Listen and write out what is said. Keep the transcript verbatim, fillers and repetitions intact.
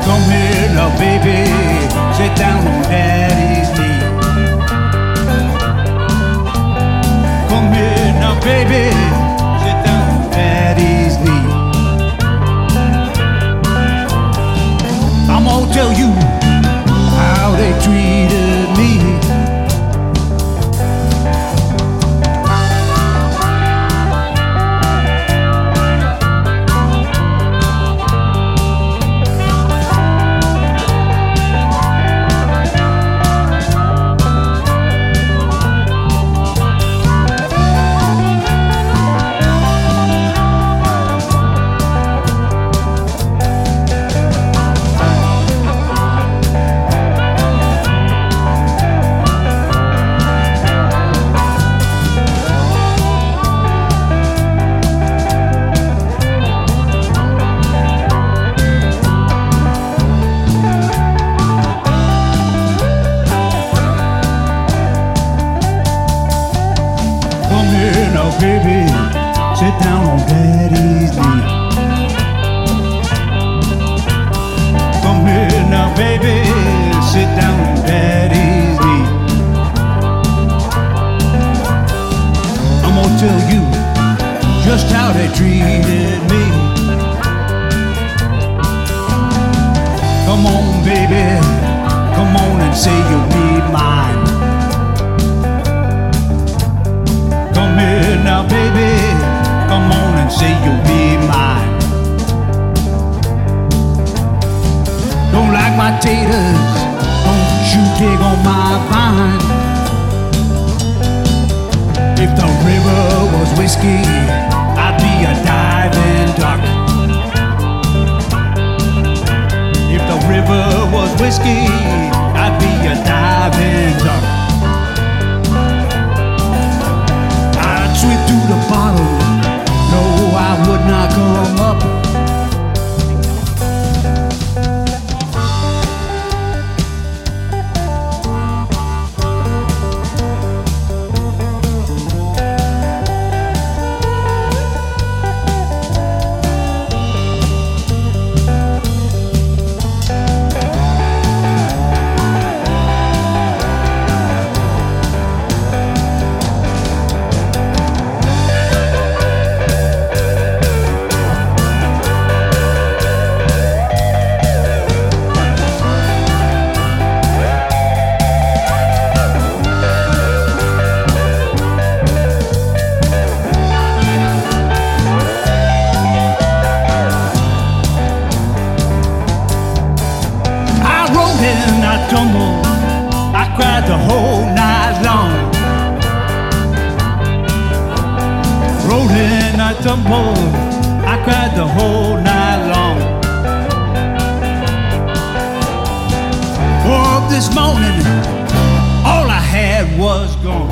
Come here now, baby, sit down on daddy's knee. Come here now, baby, sit down on daddy's knee. I'm gonna tell you how they treated me. Baby, sit down on daddy's knee. Come here now, baby, sit down on daddy's knee. I'm gonna tell you just how they treated me. Come on, baby, come on and say you'll be mine. Come here now, baby, come on and say you'll be mine. Don't like my taters, don't you dig on my vine. If the river was whiskey, I'd be a diving duck. If the river was whiskey, I'd be a diving duck. Swim through the bottle, no, I would not come up. And I tumbled, I cried the whole night long. Rode and I tumbled, I cried the whole night long. Woke up this morning, all I had was gone.